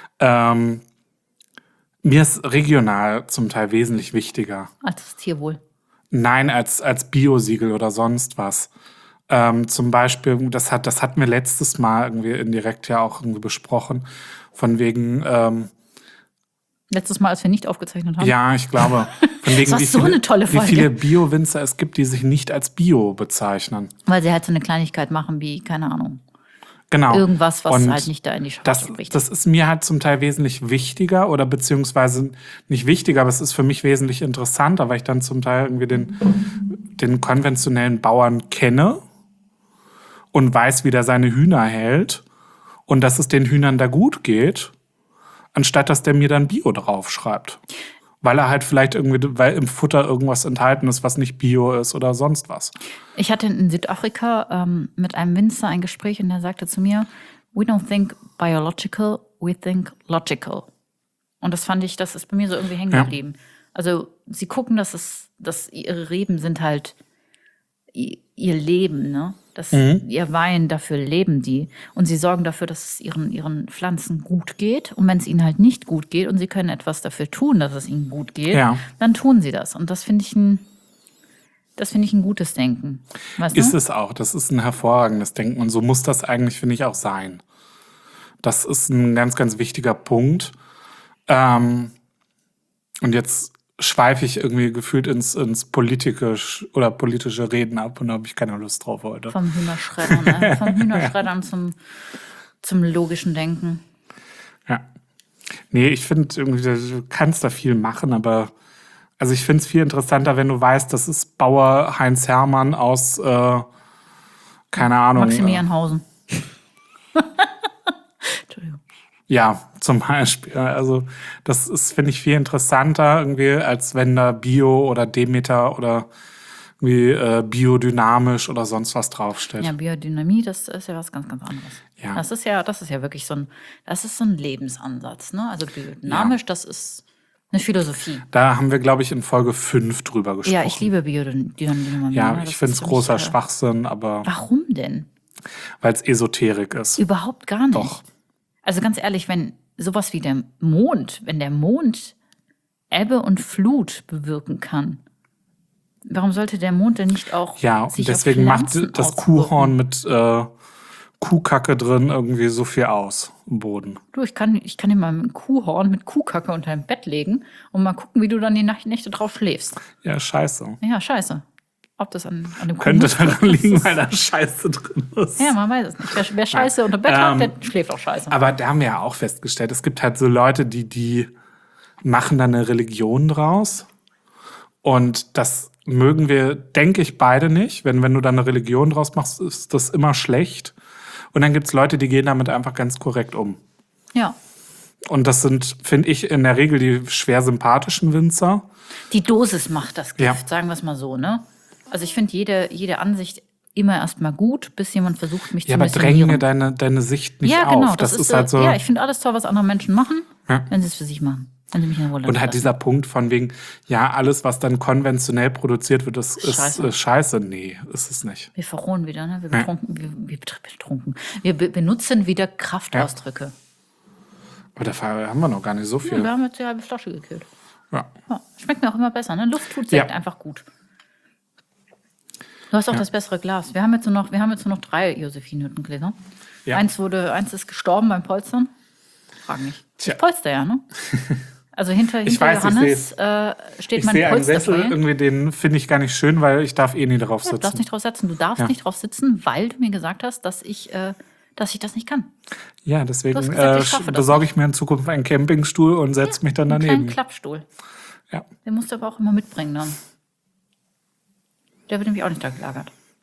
[SPEAKER 3] Mir ist regional zum Teil wesentlich wichtiger.
[SPEAKER 2] Als das Tierwohl.
[SPEAKER 3] Nein, als Biosiegel oder sonst was. Zum Beispiel, das hatten wir letztes Mal irgendwie indirekt ja auch irgendwie besprochen, von wegen
[SPEAKER 2] Letztes Mal, als wir nicht aufgezeichnet haben.
[SPEAKER 3] ja, ich glaube. Von wegen,
[SPEAKER 2] Das war so eine tolle
[SPEAKER 3] wie
[SPEAKER 2] Folge.
[SPEAKER 3] viele Bio-Winzer es gibt, die sich nicht als Bio bezeichnen.
[SPEAKER 2] Weil sie halt so eine Kleinigkeit machen wie, keine Ahnung,
[SPEAKER 3] Genau.
[SPEAKER 2] irgendwas, was
[SPEAKER 3] Und
[SPEAKER 2] halt nicht da in die Schwarze
[SPEAKER 3] das
[SPEAKER 2] spricht.
[SPEAKER 3] ist mir halt zum Teil wesentlich wichtiger oder beziehungsweise nicht wichtiger, aber es ist für mich wesentlich interessanter, weil ich dann zum Teil irgendwie den konventionellen Bauern kenne und weiß, wie der seine Hühner hält und dass es den Hühnern da gut geht, anstatt dass der mir dann Bio draufschreibt. Weil er halt vielleicht weil im Futter irgendwas enthalten ist, was nicht Bio ist oder sonst was.
[SPEAKER 2] Ich hatte in Südafrika mit einem Winzer ein Gespräch und der sagte zu mir, we don't think biological, we think logical. Und das fand ich, das ist bei mir so irgendwie hängen geblieben. Also sie gucken, dass ihre Reben sind halt ihr Leben, ne? Ihr Wein, dafür leben die. Und sie sorgen dafür, dass es ihren Pflanzen gut geht. Und wenn es ihnen halt nicht gut geht und sie können etwas dafür tun, dass es ihnen gut geht, dann tun sie das. Und das finde ich ein gutes Denken. Weißt du?
[SPEAKER 3] Ist es auch. Das ist ein hervorragendes Denken. Und so muss das eigentlich, finde ich, auch sein. Das ist ein ganz, ganz wichtiger Punkt. Und jetzt schweife ich irgendwie gefühlt ins politische Reden ab und da habe ich keine Lust drauf heute.
[SPEAKER 2] Vom Hühnerschreddern, ne? Vom Hühnerschreddern zum logischen Denken.
[SPEAKER 3] Ja. Nee, ich finde irgendwie, du kannst da viel machen, aber also ich finde es viel interessanter, wenn du weißt, das ist Bauer Heinz Hermann aus, keine Ahnung.
[SPEAKER 2] Maximilianhausen. Entschuldigung.
[SPEAKER 3] Ja, zum Beispiel. Also das ist, finde ich, viel interessanter irgendwie, als wenn da Bio oder Demeter oder irgendwie biodynamisch oder sonst was draufsteht.
[SPEAKER 2] Ja, Biodynamie, das ist ja was ganz, ganz anderes.
[SPEAKER 3] Ja.
[SPEAKER 2] Das ist ja wirklich so ein Lebensansatz, ne? Also biodynamisch, das ist eine Philosophie.
[SPEAKER 3] Da haben wir, glaube ich, in Folge 5 drüber gesprochen.
[SPEAKER 2] Ja, ich liebe Biodynamie.
[SPEAKER 3] Ja,
[SPEAKER 2] ne?
[SPEAKER 3] ich
[SPEAKER 2] Das
[SPEAKER 3] finde
[SPEAKER 2] ist
[SPEAKER 3] es
[SPEAKER 2] für
[SPEAKER 3] großer
[SPEAKER 2] mich,
[SPEAKER 3] Schwachsinn, aber
[SPEAKER 2] Warum denn?
[SPEAKER 3] weil es Esoterik ist.
[SPEAKER 2] Überhaupt gar nicht.
[SPEAKER 3] Doch.
[SPEAKER 2] Also ganz ehrlich, wenn sowas wie der Mond Ebbe und Flut bewirken kann, warum sollte der Mond denn nicht auch
[SPEAKER 3] Ja, und
[SPEAKER 2] sich
[SPEAKER 3] deswegen
[SPEAKER 2] auf
[SPEAKER 3] macht
[SPEAKER 2] Pflanzen
[SPEAKER 3] das
[SPEAKER 2] auswirken?
[SPEAKER 3] Kuhhorn mit Kuhkacke drin irgendwie so viel aus im Boden.
[SPEAKER 2] Du, ich kann dir mal ein Kuhhorn mit Kuhkacke unter dein Bett legen und mal gucken, wie du dann die Nächte drauf schläfst.
[SPEAKER 3] Ja, scheiße.
[SPEAKER 2] Ja, scheiße. Ob das an dem
[SPEAKER 3] Könnte
[SPEAKER 2] Kuhmist
[SPEAKER 3] dann nur liegen,
[SPEAKER 2] ist.
[SPEAKER 3] weil da Scheiße drin ist.
[SPEAKER 2] Ja, man weiß es nicht. Wer Scheiße unter Bett hat, der schläft auch scheiße.
[SPEAKER 3] Aber da haben wir ja auch festgestellt, es gibt halt so Leute, die machen dann eine Religion draus. Und das mögen wir, denke ich, beide nicht. Wenn du da eine Religion draus machst, ist das immer schlecht. Und dann gibt es Leute, die gehen damit einfach ganz korrekt um.
[SPEAKER 2] Ja.
[SPEAKER 3] Und das sind, finde ich, in der Regel die schwer sympathischen Winzer.
[SPEAKER 2] Die Dosis macht das Gift,
[SPEAKER 3] Ja.
[SPEAKER 2] sagen wir es mal so, ne? Also ich finde jede Ansicht immer erstmal gut, bis jemand versucht, mich
[SPEAKER 3] Ja,
[SPEAKER 2] zu
[SPEAKER 3] aber dränge mir
[SPEAKER 2] missionieren.
[SPEAKER 3] deine Sicht nicht
[SPEAKER 2] Ja, genau.
[SPEAKER 3] auf. Das ist
[SPEAKER 2] so,
[SPEAKER 3] halt so.
[SPEAKER 2] Ja, ich finde alles toll, was andere Menschen machen,
[SPEAKER 3] Ja.
[SPEAKER 2] wenn sie es für sich machen. Wenn sie mich in Ruhe
[SPEAKER 3] Und halt
[SPEAKER 2] lassen.
[SPEAKER 3] dieser Punkt von wegen, ja, alles, was dann konventionell produziert wird, das ist
[SPEAKER 2] Scheiße.
[SPEAKER 3] Scheiße. Nee, ist es nicht.
[SPEAKER 2] Wir verrohen wieder, ne? Wir benutzen wieder Kraftausdrücke.
[SPEAKER 3] Aber dafür haben wir noch gar nicht so
[SPEAKER 2] Ja,
[SPEAKER 3] viel.
[SPEAKER 2] wir haben jetzt die halbe Flasche gekühlt.
[SPEAKER 3] Ja.
[SPEAKER 2] Ja, schmeckt mir auch immer besser, ne? Luft tut Sekt
[SPEAKER 3] Ja.
[SPEAKER 2] einfach gut. Du hast auch das bessere Glas. Wir haben jetzt nur noch 3 Josephine-Hüttengläser.
[SPEAKER 3] Ja.
[SPEAKER 2] Eins ist gestorben beim Polstern. Frag mich.
[SPEAKER 3] Tja.
[SPEAKER 2] Ich polster ja, ne? Also hinter
[SPEAKER 3] Ich weiß,
[SPEAKER 2] Johannes steht
[SPEAKER 3] Ich
[SPEAKER 2] mein
[SPEAKER 3] sehe einen Sessel,
[SPEAKER 2] Polsterfeuer.
[SPEAKER 3] irgendwie den finde ich gar nicht schön, weil ich darf eh nie drauf
[SPEAKER 2] Ja, du darfst
[SPEAKER 3] sitzen.
[SPEAKER 2] nicht drauf sitzen. Du darfst
[SPEAKER 3] Ja.
[SPEAKER 2] nicht drauf sitzen, weil du mir gesagt hast, dass ich das nicht kann.
[SPEAKER 3] Ja,
[SPEAKER 2] Du
[SPEAKER 3] deswegen
[SPEAKER 2] hast gesagt, ich schaffe das
[SPEAKER 3] besorge ich mir in Zukunft einen Campingstuhl und setze mich dann
[SPEAKER 2] Einen
[SPEAKER 3] daneben.
[SPEAKER 2] kleinen Klappstuhl.
[SPEAKER 3] Ja.
[SPEAKER 2] Den musst du aber auch immer mitbringen dann. Der wird nämlich auch nicht da gelagert.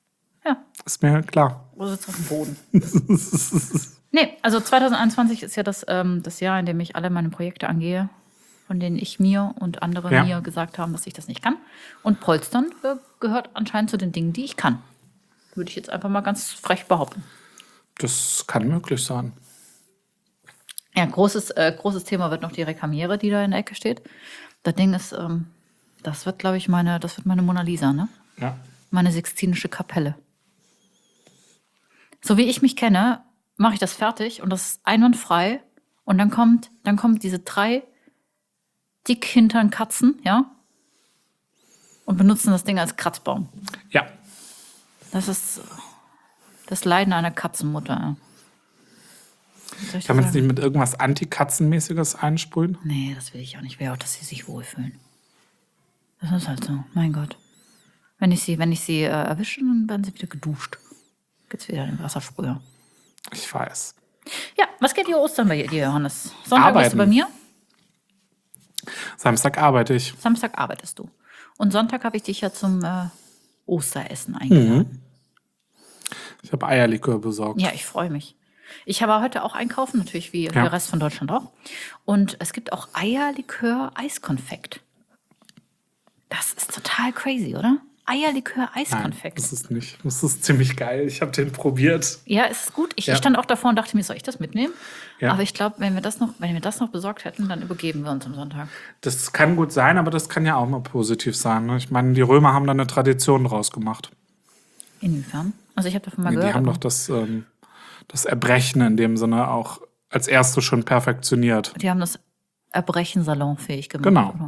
[SPEAKER 2] Ja,
[SPEAKER 3] Ist mir klar.
[SPEAKER 2] du sitzt auf dem Boden. Nee, also 2021 ist ja das Jahr, in dem ich alle meine Projekte angehe, von denen ich mir und andere mir gesagt haben, dass ich das nicht kann. Und Polstern gehört anscheinend zu den Dingen, die ich kann. Würde ich jetzt einfach mal ganz frech behaupten.
[SPEAKER 3] Das kann möglich sein.
[SPEAKER 2] Ja, großes Thema wird noch die Rekamiere, die da in der Ecke steht. Das Ding ist, das wird, glaube ich, meine Mona Lisa, ne?
[SPEAKER 3] Ja.
[SPEAKER 2] Meine Sixtinische Kapelle. So wie ich mich kenne, mache ich das fertig und das ist einwandfrei. Und dann kommt diese 3 dickhintern Katzen, ja? Und benutzen das Ding als Kratzbaum.
[SPEAKER 3] Ja.
[SPEAKER 2] Das ist das Leiden einer Katzenmutter. Ja. Soll ich
[SPEAKER 3] Kann man
[SPEAKER 2] das
[SPEAKER 3] es nicht mit irgendwas Anti-Katzenmäßiges einsprühen?
[SPEAKER 2] Nee, das will ich auch nicht. Ich will auch, dass sie sich wohlfühlen. Das ist halt so. Mein Gott. Wenn ich sie erwische, dann werden sie wieder geduscht. Geht's wieder in den Wassersprüher.
[SPEAKER 3] Ich weiß.
[SPEAKER 2] Ja, was geht hier Ostern bei dir, Johannes? Sonntag bist du bei mir?
[SPEAKER 3] Samstag arbeite ich.
[SPEAKER 2] Samstag arbeitest du. Und Sonntag habe ich dich ja zum Osteressen eingeladen.
[SPEAKER 3] Ich habe Eierlikör besorgt.
[SPEAKER 2] Ja, ich freue mich. Ich habe heute auch einkaufen, natürlich wie der Rest von Deutschland auch. Und es gibt auch Eierlikör-Eiskonfekt. Das ist total crazy, oder? Eierlikör-Eiskonfekt.
[SPEAKER 3] Das ist nicht. Das ist ziemlich geil. Ich habe den probiert.
[SPEAKER 2] Ja, es ist gut. Ich stand auch davor und dachte mir, soll ich das mitnehmen?
[SPEAKER 3] Ja.
[SPEAKER 2] Aber ich glaube, wenn wir das noch besorgt hätten, dann übergeben wir uns am Sonntag.
[SPEAKER 3] Das kann gut sein, aber das kann ja auch mal positiv sein. Ne? Ich meine, die Römer haben da eine Tradition draus gemacht.
[SPEAKER 2] Inwiefern? Also ich habe davon mal
[SPEAKER 3] Die
[SPEAKER 2] gehört.
[SPEAKER 3] haben
[SPEAKER 2] aber
[SPEAKER 3] doch das Erbrechen in dem Sinne auch als erstes schon perfektioniert.
[SPEAKER 2] die haben das Erbrechen salonfähig gemacht.
[SPEAKER 3] Genau.
[SPEAKER 2] Oder?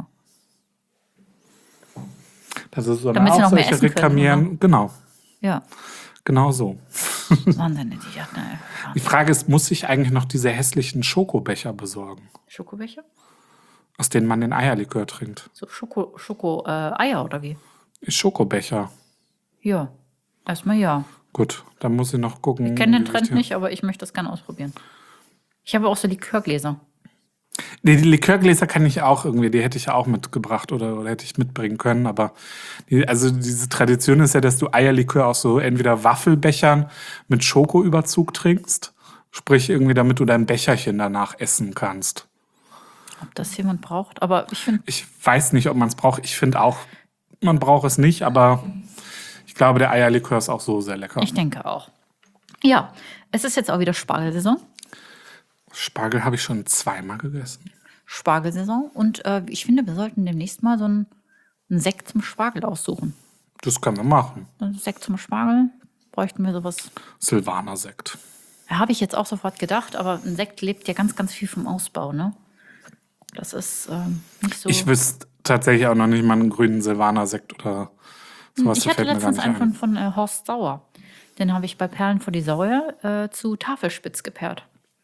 [SPEAKER 3] Das ist so
[SPEAKER 2] Damit sie noch mehr
[SPEAKER 3] solche
[SPEAKER 2] essen können,
[SPEAKER 3] Rekamieren. Genau,
[SPEAKER 2] Ja,
[SPEAKER 3] genau so.
[SPEAKER 2] wahnsinnig. Ich dachte,
[SPEAKER 3] Die Frage ist, muss ich eigentlich noch diese hässlichen Schokobecher besorgen,
[SPEAKER 2] Schokobecher?
[SPEAKER 3] aus denen man den Eierlikör trinkt?
[SPEAKER 2] So Eier oder wie?
[SPEAKER 3] Schokobecher.
[SPEAKER 2] Ja, erstmal ja.
[SPEAKER 3] Gut, dann muss ich noch gucken.
[SPEAKER 2] Ich kenne den
[SPEAKER 3] wie
[SPEAKER 2] Trend
[SPEAKER 3] die-
[SPEAKER 2] nicht, aber ich möchte das gerne ausprobieren. Ich habe auch so Likörgläser.
[SPEAKER 3] Nee, die Likörgläser kann ich auch irgendwie, die hätte ich ja auch mitgebracht oder hätte ich mitbringen können. Aber also diese Tradition ist ja, dass du Eierlikör aus so entweder Waffelbechern mit Schokoüberzug trinkst. Sprich, irgendwie, damit du dein Becherchen danach essen kannst.
[SPEAKER 2] Ob das jemand braucht, aber ich finde,
[SPEAKER 3] Ich weiß nicht, ob man es braucht. Ich finde auch, man braucht es nicht, aber ich glaube, der Eierlikör ist auch so sehr lecker.
[SPEAKER 2] ich denke auch. Ja, es ist jetzt auch wieder Spargelsaison.
[SPEAKER 3] Spargel habe ich schon 2-mal gegessen.
[SPEAKER 2] Spargelsaison. Und ich finde, wir sollten demnächst mal so einen Sekt zum Spargel aussuchen.
[SPEAKER 3] Das können wir machen.
[SPEAKER 2] Ein Sekt zum Spargel, bräuchten wir sowas.
[SPEAKER 3] Silvaner-Sekt.
[SPEAKER 2] Ja, habe ich jetzt auch sofort gedacht, aber ein Sekt lebt ja ganz, ganz viel vom Ausbau, ne? Das ist nicht so.
[SPEAKER 3] Ich wüsste tatsächlich auch noch nicht mal einen grünen Silvaner-Sekt oder sowas.
[SPEAKER 2] Ich
[SPEAKER 3] Das
[SPEAKER 2] hatte
[SPEAKER 3] fällt mir gar
[SPEAKER 2] letztens
[SPEAKER 3] nicht
[SPEAKER 2] einen
[SPEAKER 3] ein.
[SPEAKER 2] von Horst Sauer. Den habe ich bei Perlen vor die Säue zu Tafelspitz gepaart.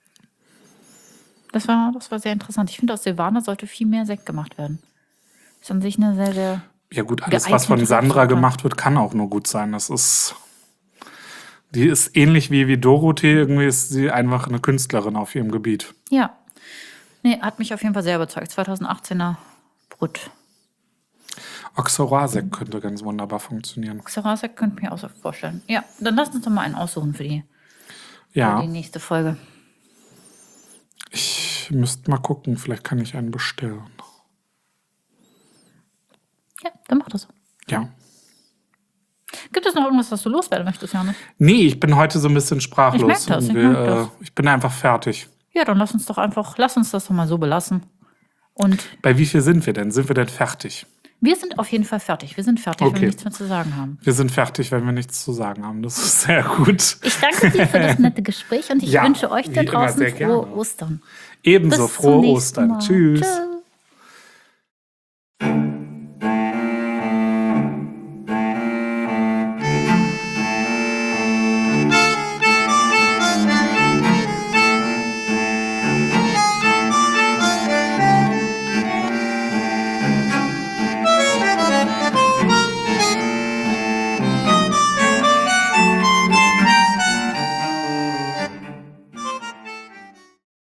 [SPEAKER 2] Das war sehr interessant. Ich finde, aus Silvaner sollte viel mehr Sekt gemacht werden. Ist an sich eine sehr, sehr.
[SPEAKER 3] Ja gut, alles, was von
[SPEAKER 2] geeignete
[SPEAKER 3] Sandra
[SPEAKER 2] Rebsorte.
[SPEAKER 3] gemacht wird, kann auch nur gut sein. Die ist ähnlich wie Dorothee. Irgendwie ist sie einfach eine Künstlerin auf ihrem Gebiet.
[SPEAKER 2] Ja. Nee, hat mich auf jeden Fall sehr überzeugt. 2018er Brut.
[SPEAKER 3] Auxerrois-Sekt könnte ganz wunderbar funktionieren.
[SPEAKER 2] Xerasek könnte ich mir auch so vorstellen. Ja, dann lass uns doch mal einen aussuchen für die
[SPEAKER 3] Ja,
[SPEAKER 2] nächste Folge.
[SPEAKER 3] ich müsste mal gucken. Vielleicht kann ich einen bestellen.
[SPEAKER 2] Ja, dann mach das.
[SPEAKER 3] Ja.
[SPEAKER 2] Gibt es noch irgendwas, was du loswerden möchtest, Janne?
[SPEAKER 3] Nee, ich bin heute so ein bisschen sprachlos.
[SPEAKER 2] Ich merk das, ich
[SPEAKER 3] Irgendwie,
[SPEAKER 2] merk das.
[SPEAKER 3] Ich bin einfach fertig.
[SPEAKER 2] Ja, dann lass uns das doch mal so belassen. Und
[SPEAKER 3] Bei wie viel sind wir denn? Sind wir denn fertig?
[SPEAKER 2] wir sind auf jeden Fall fertig. Wir sind fertig, wenn
[SPEAKER 3] Okay.
[SPEAKER 2] wir nichts mehr zu sagen haben.
[SPEAKER 3] Wir sind fertig, wenn wir nichts zu sagen haben. Das ist sehr gut.
[SPEAKER 2] Ich danke dir für das nette Gespräch und ich
[SPEAKER 3] Ja,
[SPEAKER 2] wünsche euch da
[SPEAKER 3] wie immer
[SPEAKER 2] draußen
[SPEAKER 3] sehr
[SPEAKER 2] frohe
[SPEAKER 3] gerne.
[SPEAKER 2] Ostern.
[SPEAKER 3] Ebenso
[SPEAKER 2] Bis zum
[SPEAKER 3] frohe
[SPEAKER 2] nächsten
[SPEAKER 3] Ostern.
[SPEAKER 2] Mal.
[SPEAKER 3] Tschüss.
[SPEAKER 2] Tschüss.